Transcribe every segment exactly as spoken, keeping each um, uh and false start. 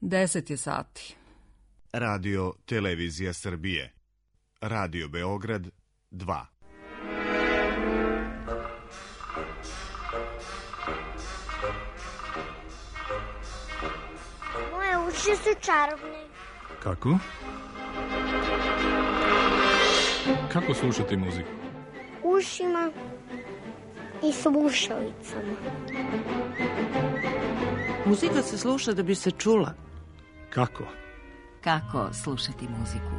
deset je sati. Radio Televizija Srbije. Radio Beograd dva. Moje uši su čarobne. Kako? Kako slušati muziku? Ušima i slušalicama. Muzika se sluša da bi se čula. Kako? Kako slušati muziku?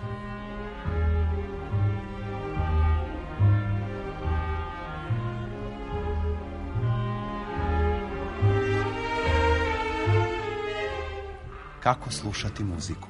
Kako slušati muziku?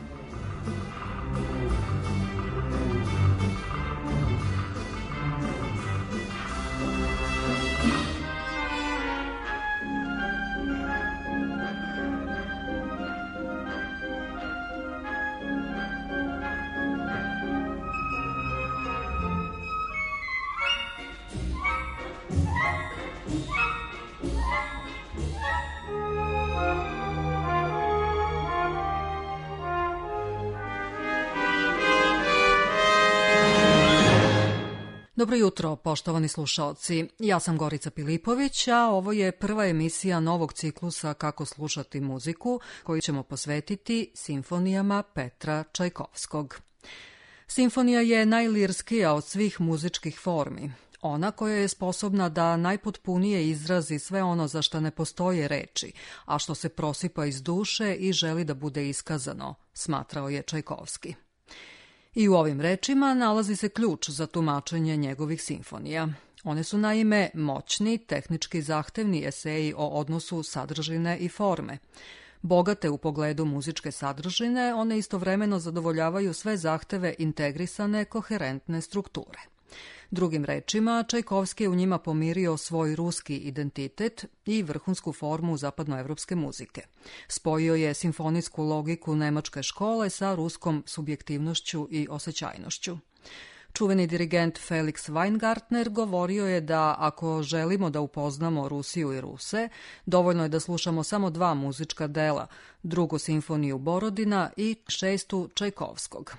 Dobro jutro, poštovani slušaoci. Ja sam Gorica Pilipović, a ovo je prva emisija novog ciklusa Kako slušati muziku, koju ćemo posvetiti simfonijama Petra Čajkovskog. Simfonija je najlirskija od svih muzičkih formi. Ona koja je sposobna da najpotpunije izrazi sve ono za što ne postoje reči, a što se prosipa iz duše i želi da bude iskazano, smatrao je Čajkovski. I u ovim rečima nalazi se ključ za tumačenje njegovih simfonija. One su naime moćni, tehnički zahtevni eseji o odnosu sadržine i forme. Bogate u pogledu muzičke sadržine, one istovremeno zadovoljavaju sve zahteve integrisane, koherentne strukture. Drugim rečima, Čajkovski je u njima pomirio svoj ruski identitet i vrhunsku formu zapadnoevropske muzike. Spojio je simfonijsku logiku nemačke škole sa ruskom subjektivnošću i osjećajnošću. Čuveni dirigent Felix Weingartner govorio je da ako želimo da upoznamo Rusiju i Ruse, dovoljno je da slušamo samo dva muzička dela, drugu simfoniju Borodina i šestu Čajkovskog.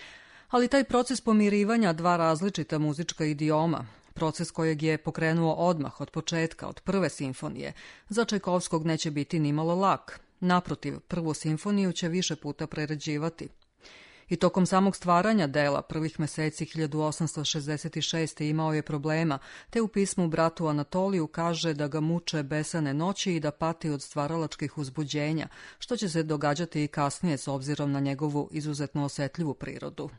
Ali taj proces pomirivanja dva različita muzička idioma, proces kojeg je pokrenuo odmah od početka, od prve simfonije, za Čajkovskog neće biti nimalo lak. Naprotiv, prvu simfoniju će više puta prerađivati. I tokom samog stvaranja dela prvih meseci hiljadu osamsto šezdeset šeste. imao je problema, te u pismu bratu Anatoliju kaže da ga muče besane noći i da pati od stvaralačkih uzbuđenja, što će se događati i kasnije s obzirom na njegovu izuzetno osetljivu prirodu.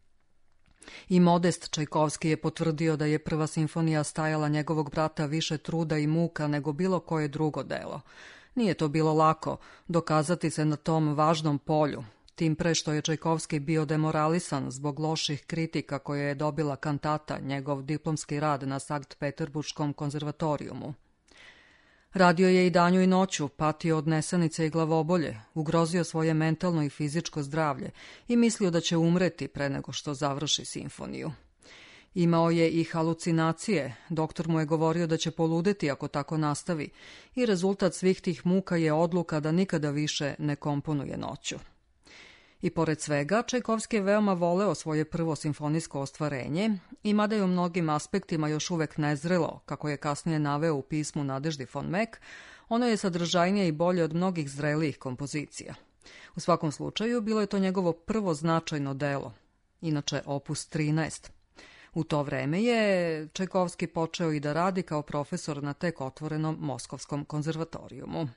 I Modest Čajkovski je potvrdio da je prva simfonija stajala njegovog brata više truda i muka nego bilo koje drugo delo. Nije to bilo lako dokazati se na tom važnom polju, tim pre što je Čajkovski bio demoralisan zbog loših kritika koje je dobila kantata, njegov diplomski rad na Sankt Peterburškom konzervatorijumu. Radio je i danju i noću, patio od nesanice i glavobolje, ugrozio svoje mentalno i fizičko zdravlje i mislio da će umreti pre nego što završi simfoniju. Imao je i halucinacije, doktor mu je govorio da će poludeti ako tako nastavi i rezultat svih tih muka je odluka da nikada više ne komponuje noću. I pored svega, Čajkovski je veoma voleo svoje prvo simfonijsko ostvarenje i mada je u mnogim aspektima još uvek nezrelo, kako je kasnije naveo u pismu Nadeždi von Meck, ono je sadržajnije i bolje od mnogih zrelijih kompozicija. U svakom slučaju, bilo je to njegovo prvo značajno delo, inače opus trinaest. U to vreme je Čajkovski počeo i da radi kao profesor na tek otvorenom Moskovskom konzervatorijumu.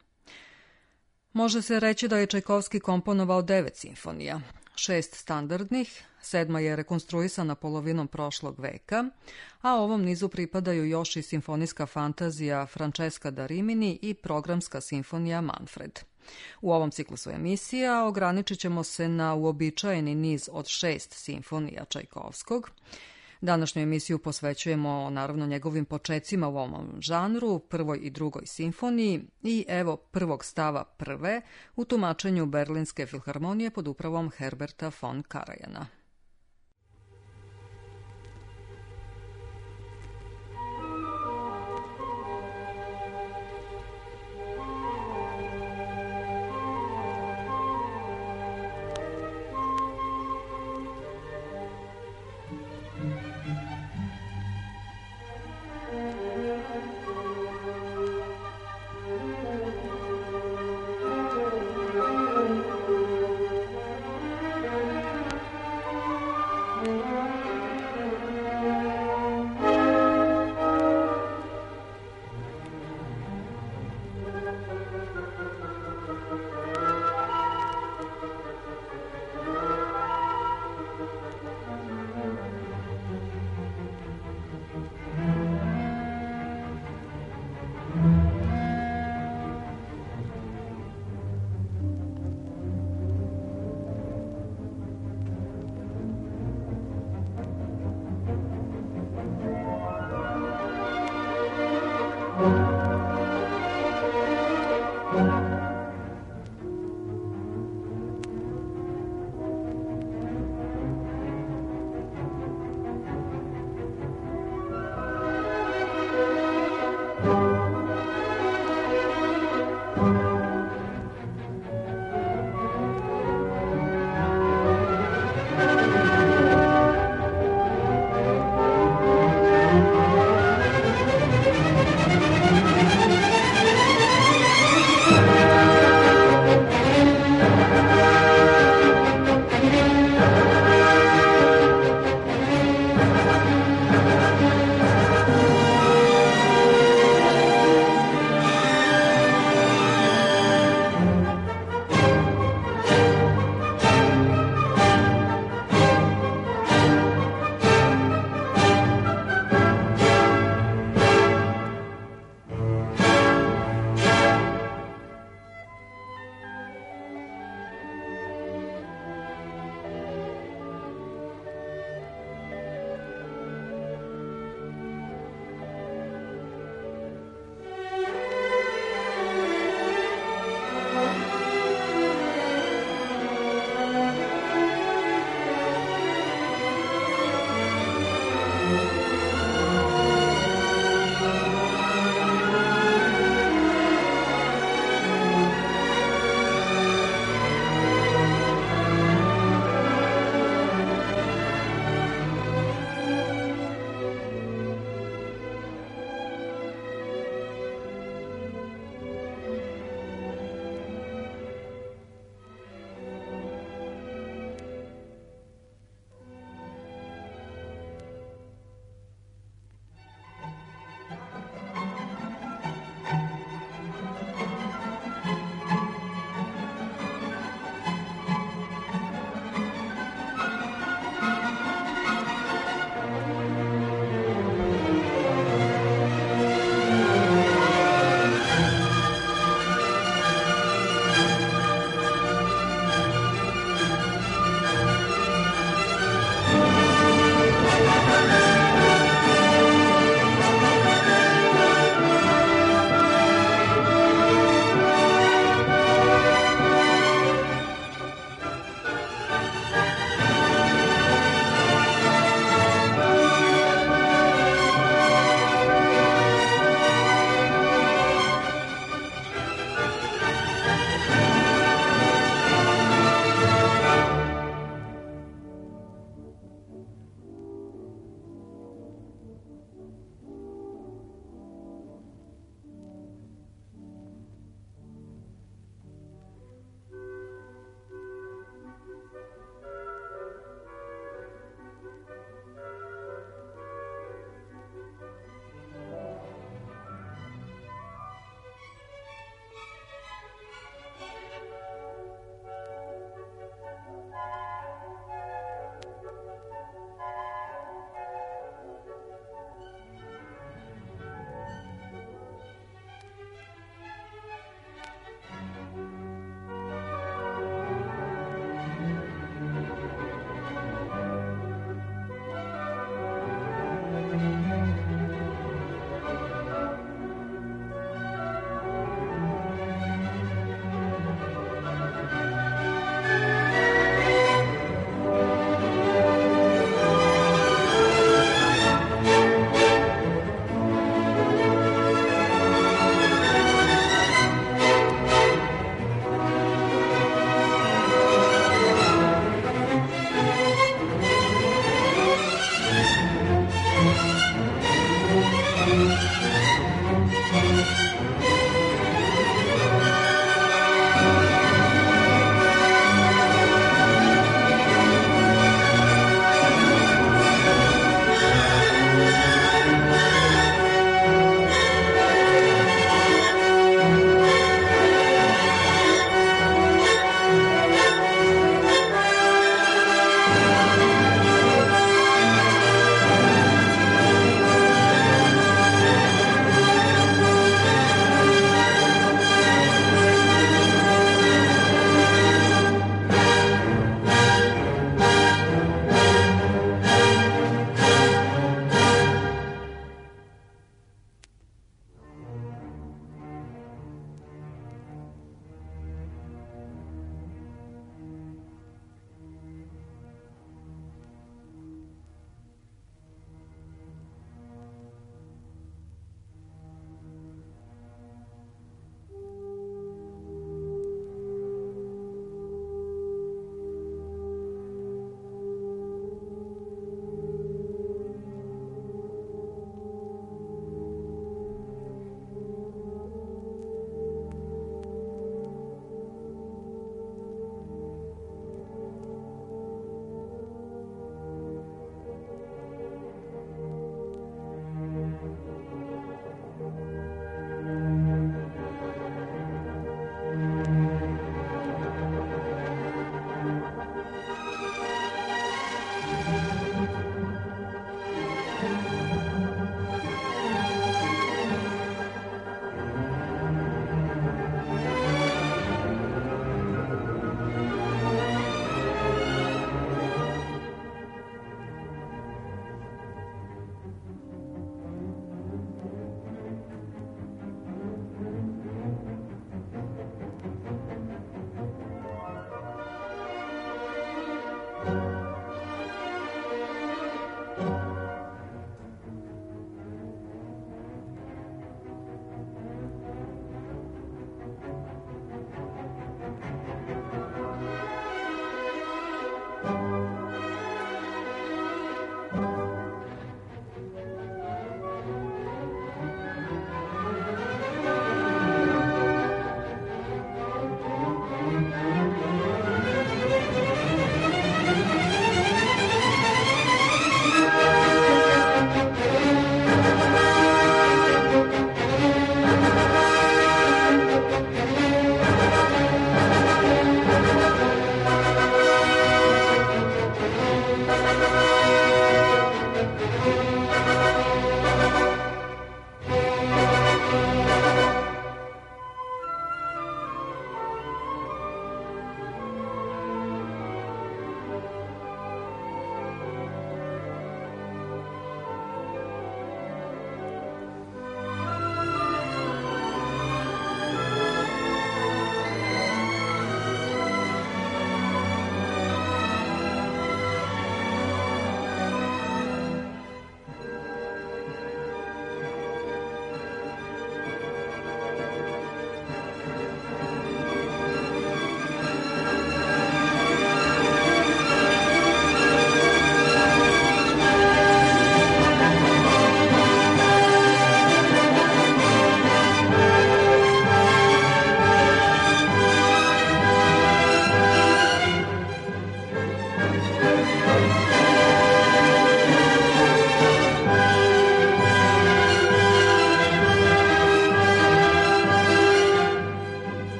Može se reći da je Čajkovski komponovao devet simfonija, šest standardnih, sedma je rekonstruisana polovinom prošlog veka, a ovom nizu pripadaju još i simfonijska fantazija Francesca da Rimini i programska simfonija Manfred. U ovom ciklusu emisija ograničit ćemo se na uobičajeni niz od šest simfonija Čajkovskog. Današnju emisiju posvećujemo naravno njegovim počecima u ovom žanru, prvoj i drugoj simfoniji i evo prvog stava prve u tumačenju Berlinske filharmonije pod upravom Herberta von Karajana.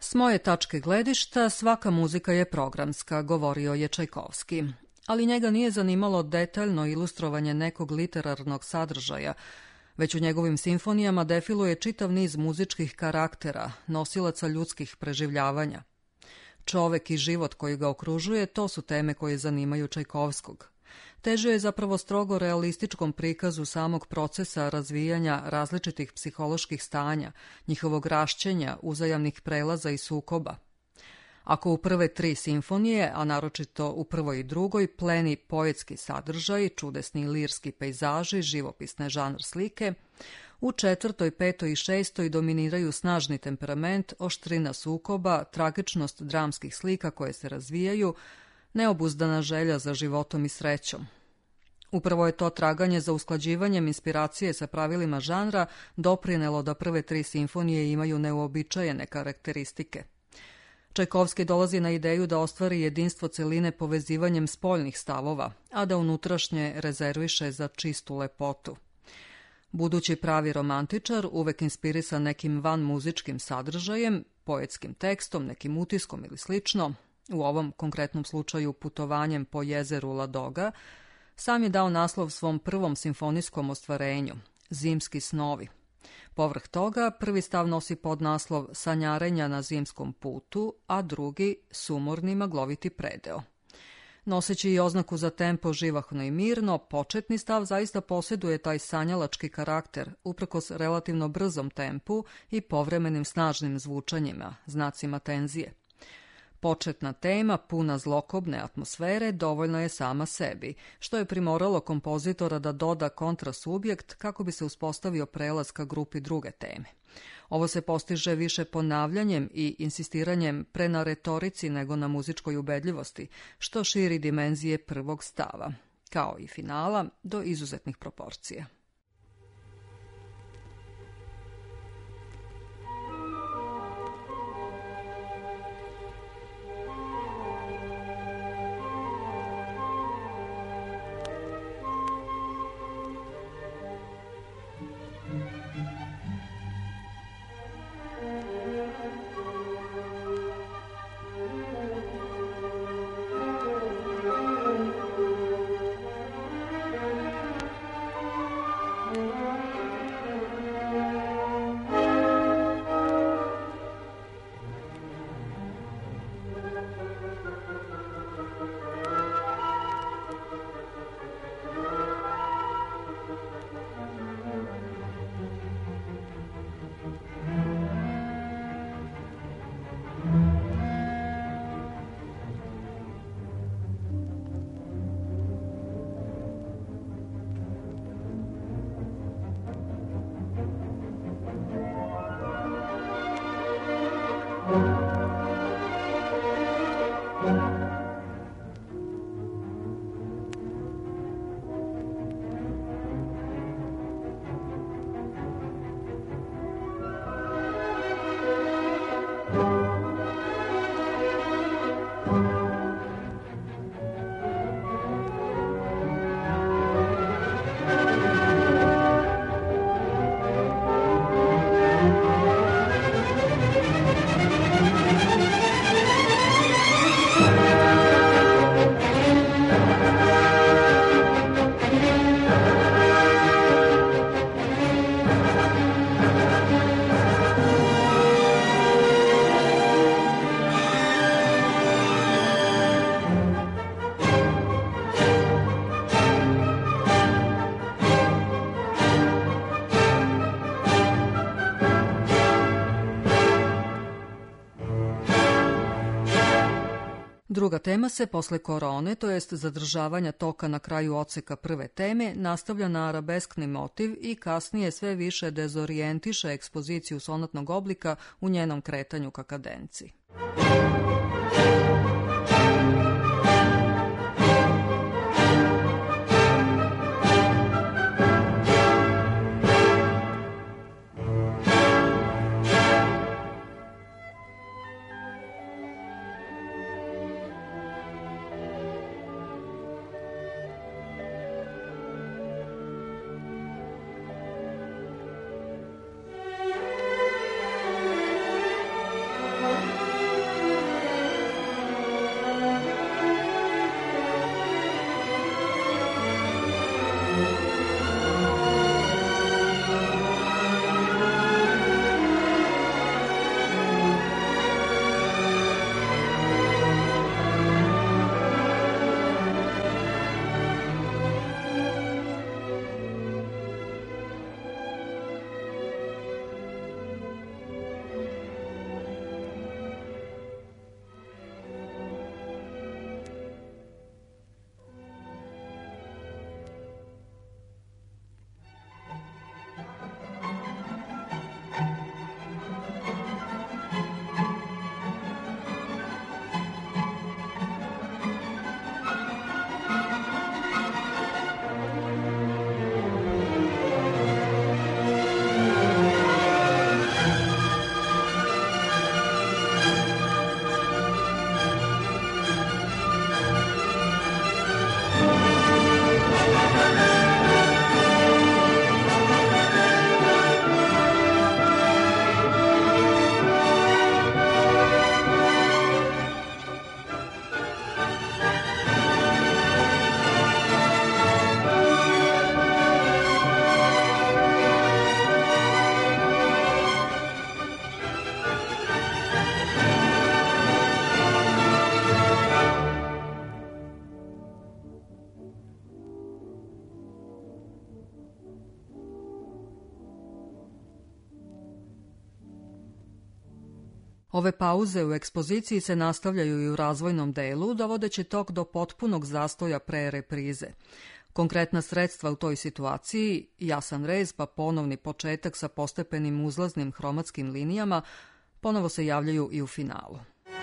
S moje tačke gledišta svaka muzika je programska, govorio je Čajkovski. Ali njega nije zanimalo detaljno ilustrovanje nekog literarnog sadržaja, već u njegovim simfonijama defiluje čitav niz muzičkih karaktera, nosilaca ljudskih preživljavanja. Čovek i život koji ga okružuje, to su teme koje zanimaju Čajkovskog. Težio je zapravo strogo realističkom prikazu samog procesa razvijanja različitih psiholoških stanja, njihovog rašćenja, uzajamnih prelaza i sukoba. Ako u prve tri simfonije, a naročito u prvoj i drugoj, pleni poetski sadržaj, čudesni lirski pejzaži, živopisne žanr slike, u četvrtoj, petoj i šestoj dominiraju snažni temperament, oštrina sukoba, tragičnost dramskih slika koje se razvijaju, neobuzdana želja za životom i srećom. Upravo je to traganje za usklađivanjem inspiracije sa pravilima žanra doprinelo da prve tri simfonije imaju neuobičajene karakteristike. Čajkovski dolazi na ideju da ostvari jedinstvo celine povezivanjem spoljnih stavova, a da unutrašnje rezerviše za čistu lepotu. Budući pravi romantičar, uvek inspirisan nekim van muzičkim sadržajem, poetskim tekstom, nekim utiskom ili slično, u ovom konkretnom slučaju putovanjem po jezeru Ladoga, sam je dao naslov svom prvom simfonijskom ostvarenju, Zimski snovi. Povrh toga, prvi stav nosi podnaslov Sanjarenja na zimskom putu, a drugi Sumorni magloviti predeo. Noseći i oznaku za tempo živahno i mirno, početni stav zaista posjeduje taj sanjalački karakter, uprkos relativno brzom tempu i povremenim snažnim zvučanjima, znacima tenzije. Početna tema, puna zlokobne atmosfere, dovoljno je sama sebi, što je primoralo kompozitora da doda kontrasubjekt kako bi se uspostavio prelaz ka grupi druge teme. Ovo se postiže više ponavljanjem i insistiranjem pre na retorici nego na muzičkoj ubedljivosti, što širi dimenzije prvog stava, kao i finala, do izuzetnih proporcija. Druga tema se posle korone, to jest zadržavanja toka na kraju odseka prve teme, nastavlja na arabeskni motiv i kasnije sve više dezorijentiše ekspoziciju sonatnog oblika u njenom kretanju ka kadenci. Thank you. Ove pauze u ekspoziciji se nastavljaju i u razvojnom delu, dovodeći tok do potpunog zastoja pre reprize. Konkretna sredstva u toj situaciji, jasan rez pa ponovni početak sa postepenim uzlaznim hromatskim linijama, ponovo se javljaju i u finalu.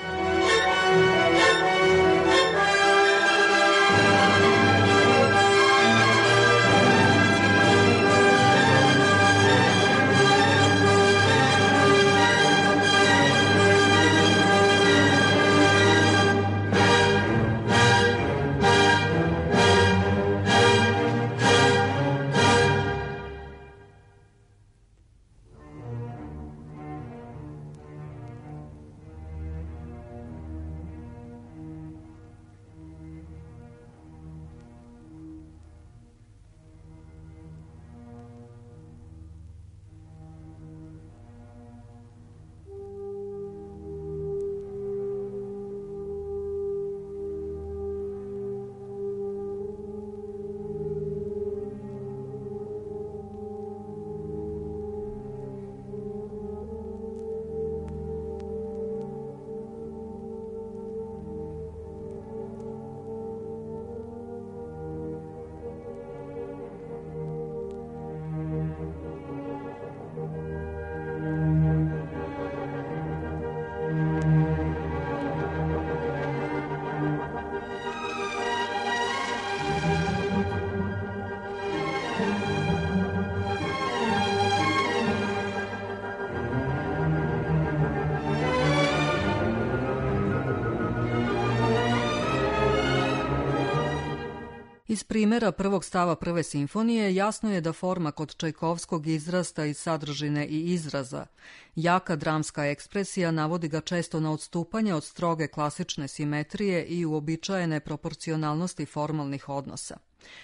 Iz primjera prvog stava prve simfonije jasno je da forma kod Čajkovskog izrasta iz sadržine i izraza. Jaka dramska ekspresija navodi ga često na odstupanje od stroge klasične simetrije i uobičajene proporcionalnosti formalnih odnosa.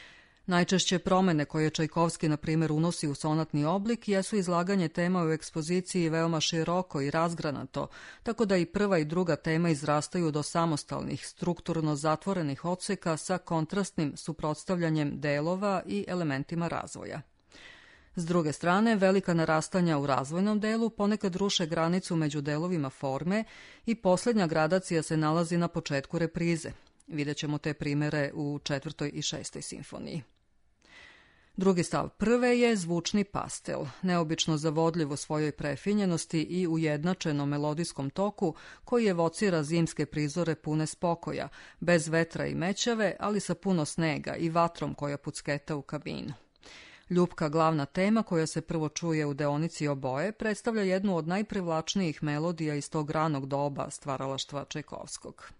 Najčešće promene koje Čajkovski, na primjer, unosi u sonatni oblik jesu izlaganje tema u ekspoziciji veoma široko i razgranato, tako da i prva i druga tema izrastaju do samostalnih, strukturno zatvorenih odseka sa kontrastnim suprotstavljanjem delova i elementima razvoja. S druge strane, velika narastanja u razvojnom delu ponekad ruše granicu među delovima forme i posljednja gradacija se nalazi na početku reprize. Vidjet ćemo te primjere u četvrtoj i šestoj simfoniji. Drugi stav prve je zvučni pastel, neobično zavodljiv u svojoj prefinjenosti i ujednačenom melodijskom toku koji evocira zimske prizore pune spokoja, bez vetra i mećave, ali sa puno snega i vatrom koja pucketa u kabinu. Ljubka glavna tema koja se prvo čuje u deonici oboje predstavlja jednu od najprivlačnijih melodija iz tog ranog doba stvaralaštva Čajkovskog.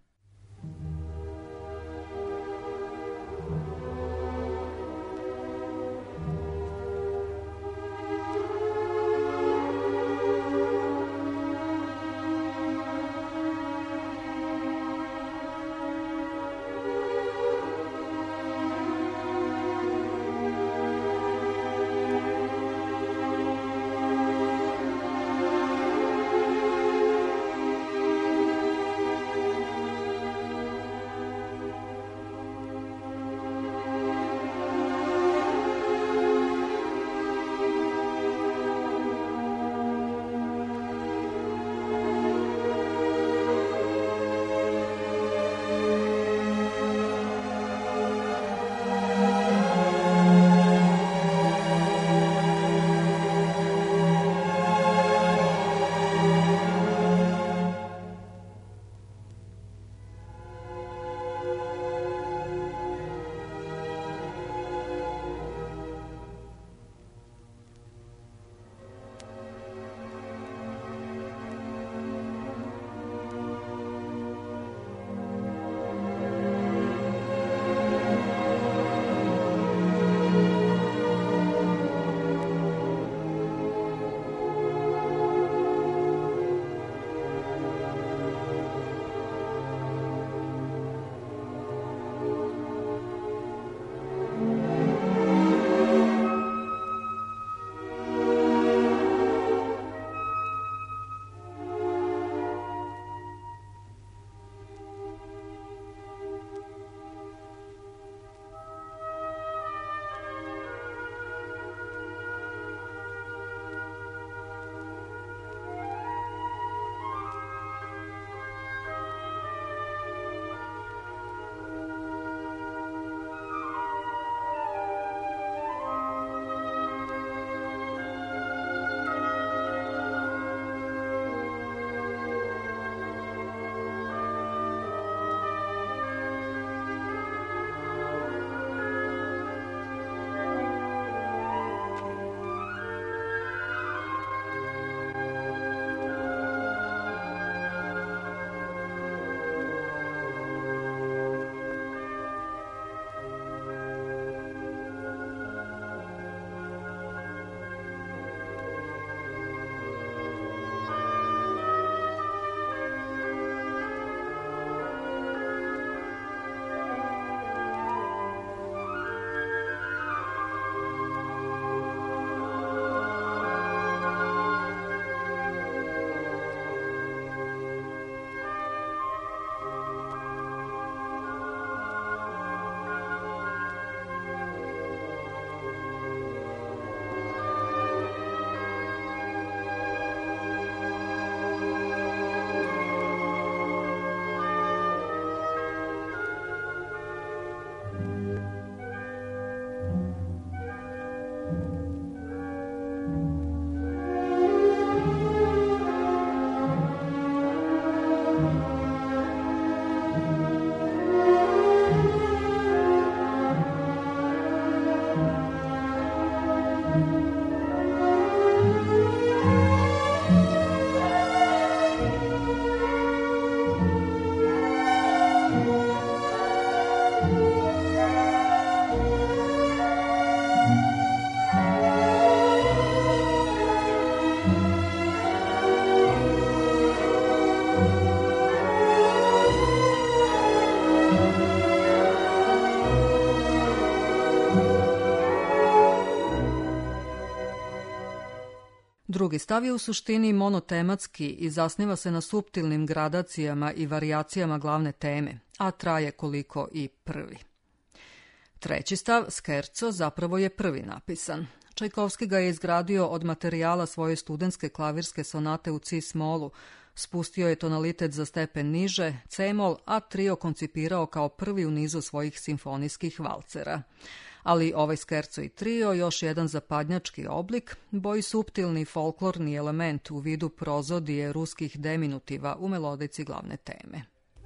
Drugi stav je u suštini monotematski i zasniva se na suptilnim gradacijama i varijacijama glavne teme, a traje koliko i prvi. Treći stav, skerco, zapravo je prvi napisan. Čajkovski ga je izgradio od materijala svoje studentske klavirske sonate u cis-molu, spustio je tonalitet za stepen niže, c-mol, a trio koncipirao kao prvi u nizu svojih simfonijskih valcera. Ali ovaj skerco i trio, još jedan zapadnjački oblik, boji suptilni folklorni element u vidu prozodije ruskih deminutiva u melodici glavne teme.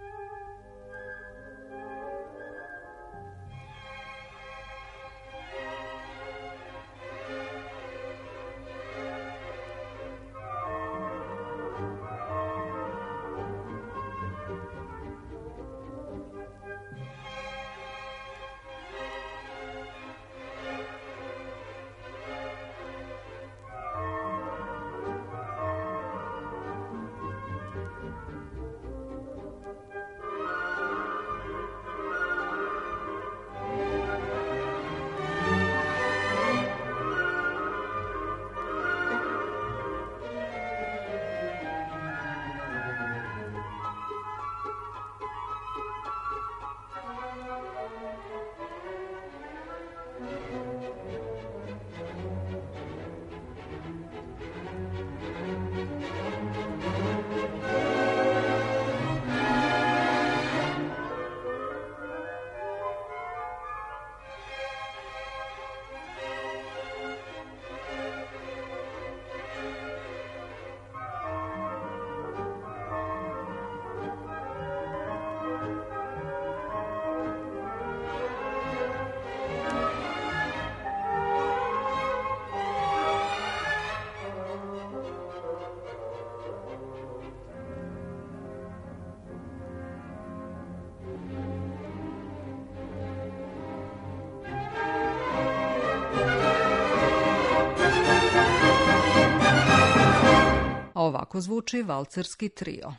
Ovako zvuči valcerski trio.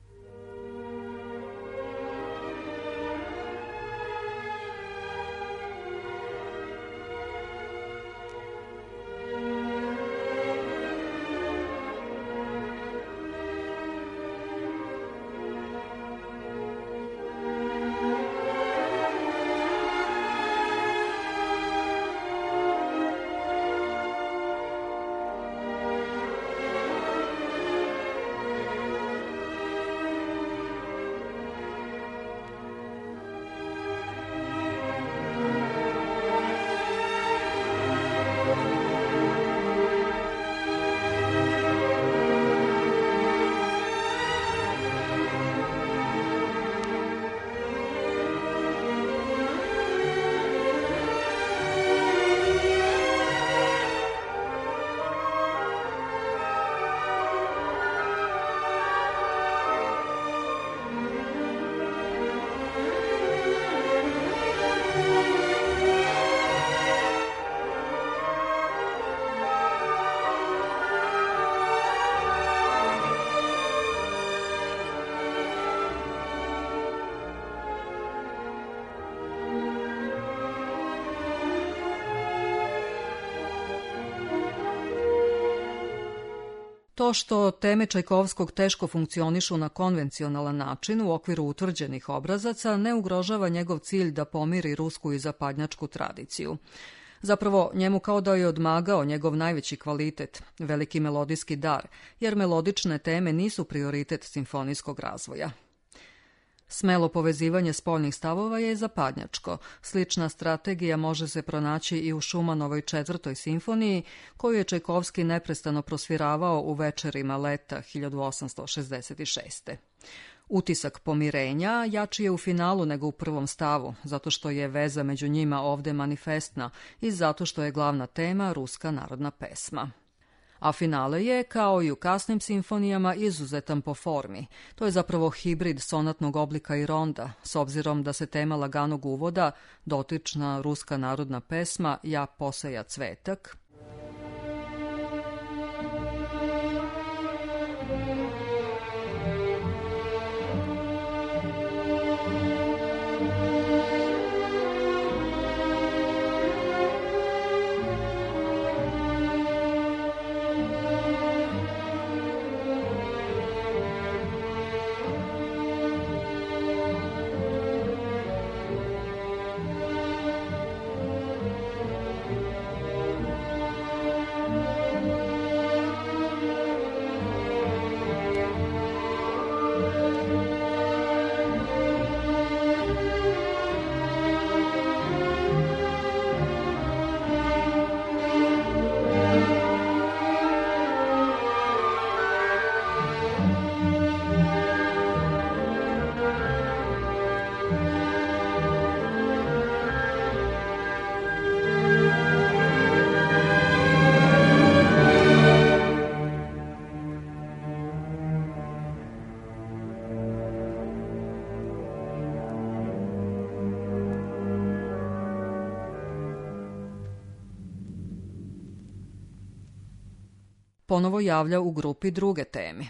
To što teme Čajkovskog teško funkcionišu na konvencionalan način u okviru utvrđenih obrazaca ne ugrožava njegov cilj da pomiri rusku i zapadnjačku tradiciju. Zapravo, njemu kao da je odmagao njegov najveći kvalitet, veliki melodijski dar, jer melodične teme nisu prioritet simfonijskog razvoja. Smelo povezivanje spoljnih stavova je zapadnjačko. Slična strategija može se pronaći i u Šumanovoj četvrtoj simfoniji, koju je Čajkovski neprestano prosviravao u večerima leta hiljadu osamsto šezdeset šeste. Utisak pomirenja jači je u finalu nego u prvom stavu, zato što je veza među njima ovde manifestna i zato što je glavna tema ruska narodna pesma. A finale je, kao i u kasnim simfonijama, izuzetan po formi. To je zapravo hibrid sonatnog oblika i ronda, s obzirom da se tema laganog uvoda, dotična ruska narodna pesma Ja poseja cvetak, ponovo javlja u grupi Druge teme.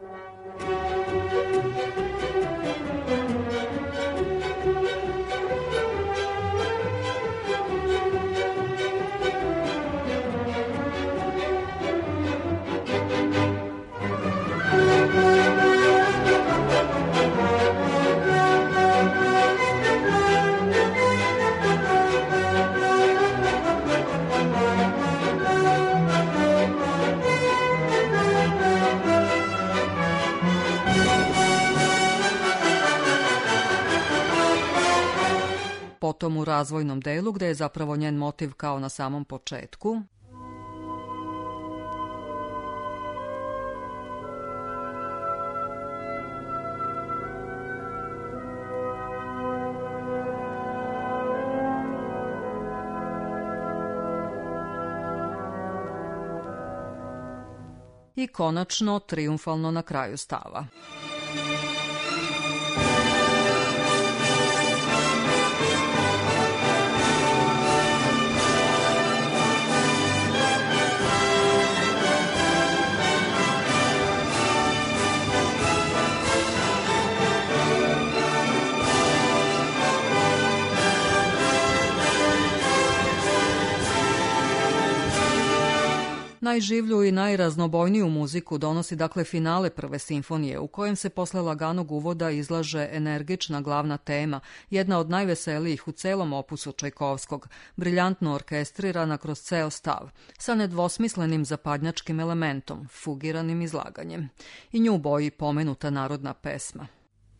Potom u razvojnom delu, gde je zapravo njen motiv kao na samom početku. I konačno trijumfalno na kraju stava. Najživlju i najraznobojniju muziku donosi dakle finale prve simfonije, u kojem se posle laganog uvoda izlaže energična glavna tema, jedna od najveselijih u celom opusu Čajkovskog, briljantno orkestrirana kroz ceo stav, sa nedvosmislenim zapadnjačkim elementom, fugiranim izlaganjem. I nju boji pomenuta narodna pesma.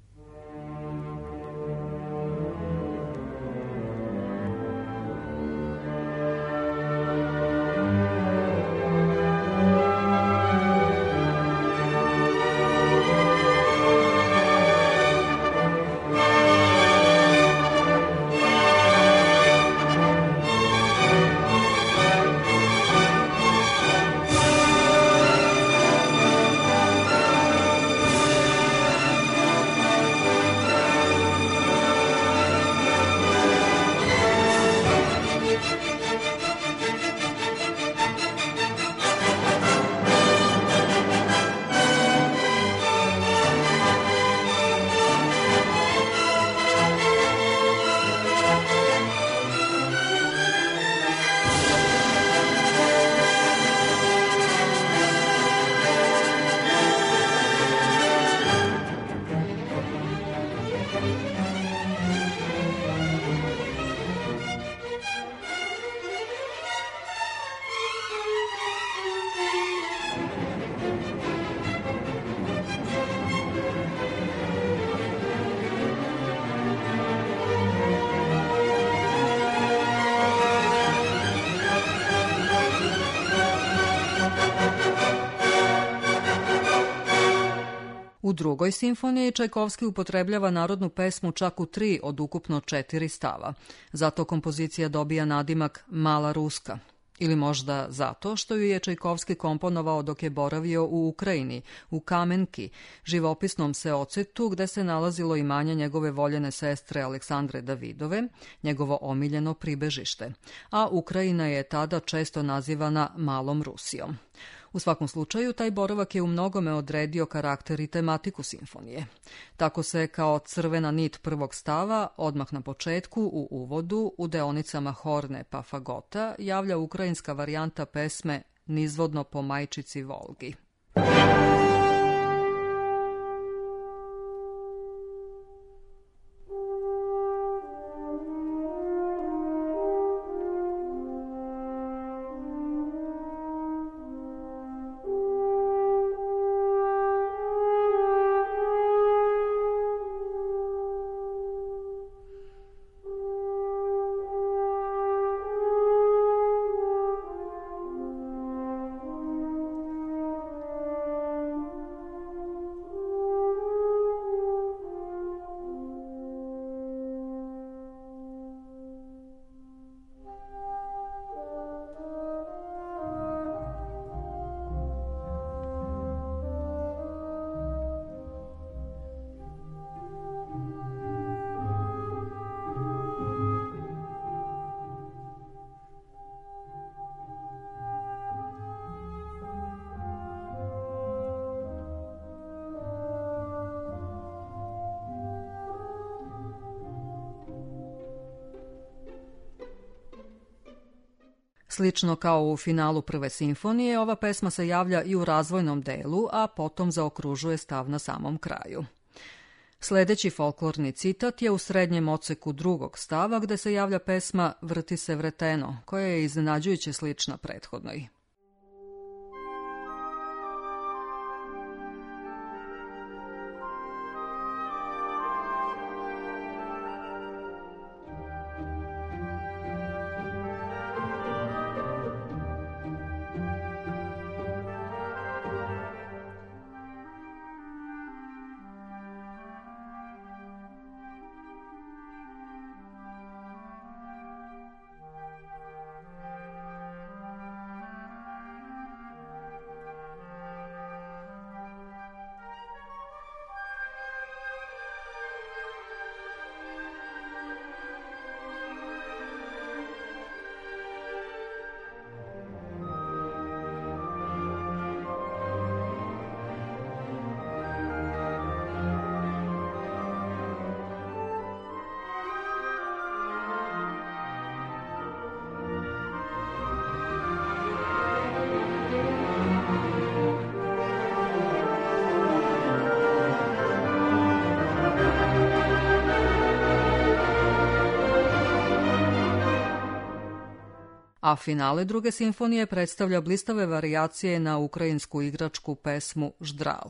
U drugoj simfoniji Čajkovski upotrebljava narodnu pesmu čak u tri od ukupno četiri stava. Zato kompozicija dobija nadimak Mala Ruska. Ili možda zato što ju je Čajkovski komponovao dok je boravio u Ukrajini, u Kamenki, živopisnom seocetu gde se nalazilo imanje njegove voljene sestre Aleksandre Davidove, njegovo omiljeno pribežište. A Ukrajina je tada često nazivana Malom Rusijom. U svakom slučaju, taj boravak je u mnogome odredio karakter i tematiku simfonije. Tako se kao crvena nit prvog stava, odmah na početku, u uvodu, u deonicama horne pa fagota, javlja ukrajinska varijanta pesme Nizvodno po majčici Volgi. Slično kao u finalu prve simfonije, ova pesma se javlja i u razvojnom delu, a potom zaokružuje stav na samom kraju. Sljedeći folklorni citat je u srednjem odseku drugog stava gde se javlja pesma Vrti se vreteno, koja je iznenađujuće slična prethodnoj. A finale druge simfonije predstavlja blistave varijacije na ukrajinsku igračku pesmu Ždral.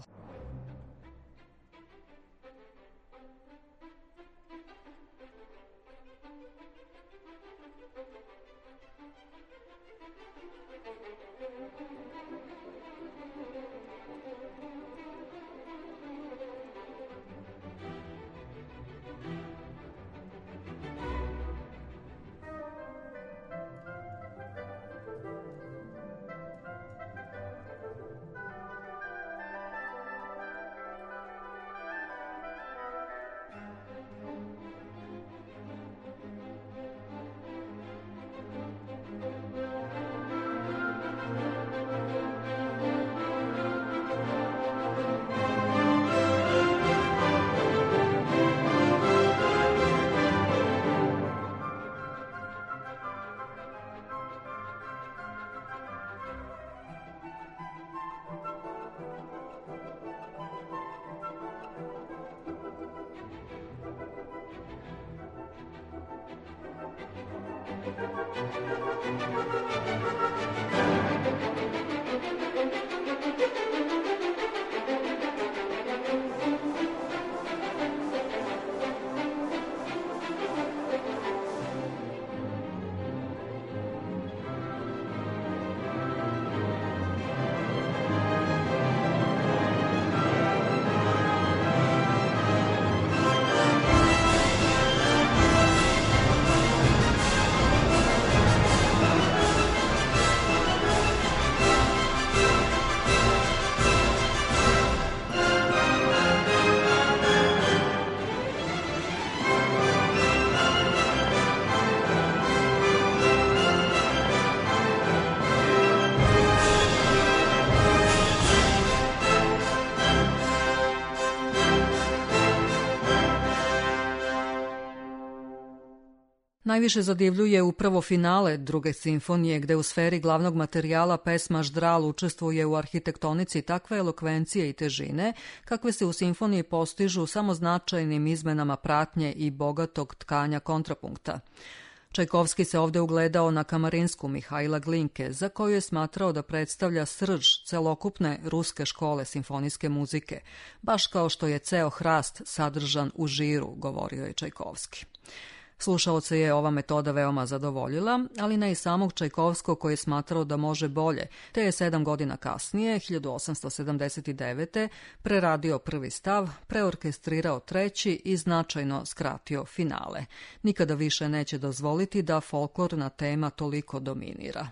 Najviše zadivljuje upravo finale druge simfonije, gde u sferi glavnog materijala pesma Ždral učestvuje u arhitektonici takve elokvencije i težine, kakve se u simfoniji postižu samo značajnim izmenama pratnje i bogatog tkanja kontrapunkta. Čajkovski se ovde ugledao na Kamarinsku Mihajla Glinke, za koju je smatrao da predstavlja srž celokupne ruske škole simfonijske muzike, baš kao što je ceo hrast sadržan u žiru, govorio je Čajkovski. Slušaoce je ova metoda veoma zadovoljila, ali ne i samog Čajkovskog koji je smatrao da može bolje, te je sedam godina kasnije, hiljadu osamsto sedamdeset devete. preradio prvi stav, preorkestrirao treći i značajno skratio finale. Nikada više neće dozvoliti da folklorna tema toliko dominira.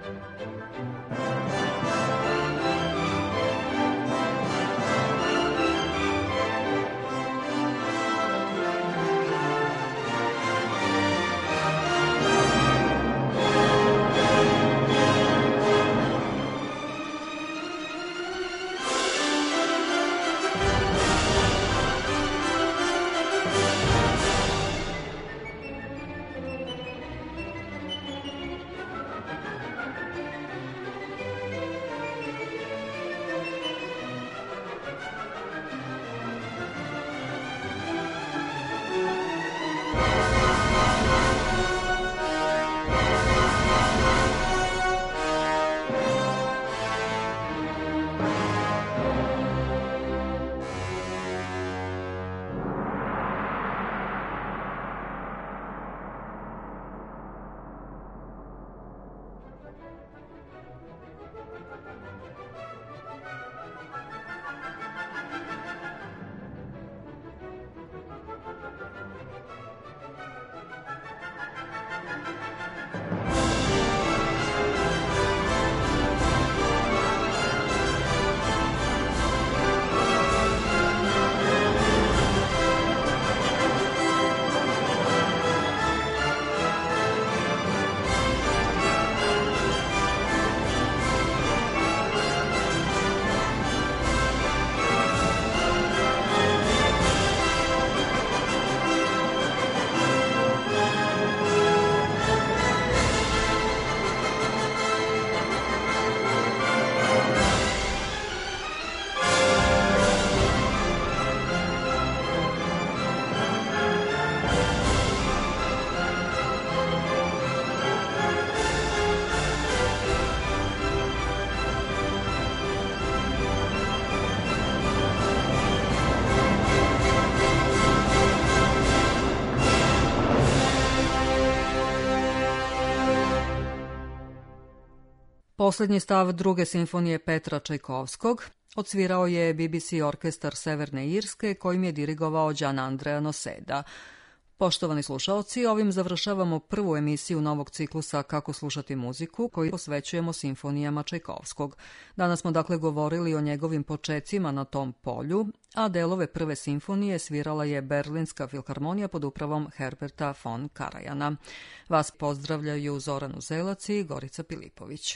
Posljednji stav druge simfonije Petra Čajkovskog odsvirao je B B C orkestar Severne Irske kojim je dirigovao Gian Andrea Noseda. Poštovani slušaoci, ovim završavamo prvu emisiju novog ciklusa Kako slušati muziku, koji posvećujemo simfonijama Čajkovskog. Danas smo dakle govorili o njegovim počecima na tom polju, a delove prve simfonije svirala je Berlinska filharmonija pod upravom Herberta von Karajana. Vas pozdravljaju Zoran Uzelac i Gorica Pilipović.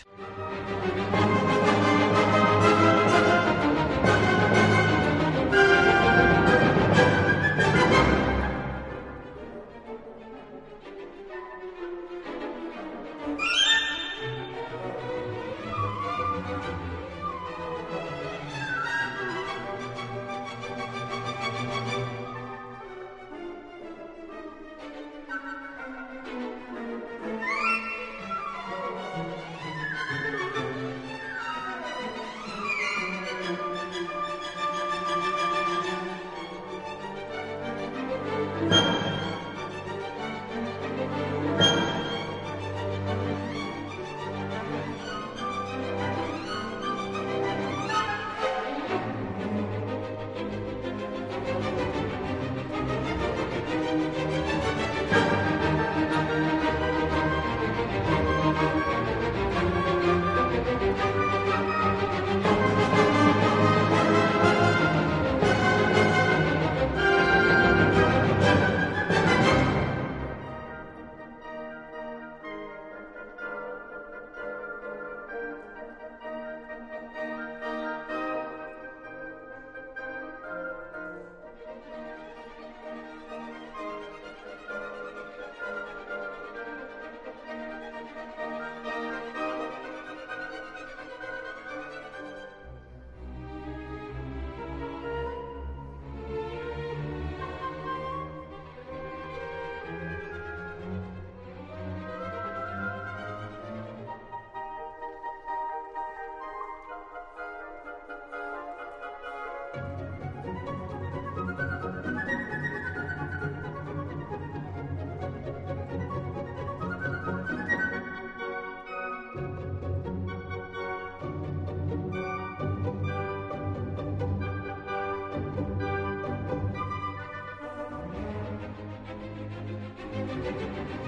Thank you.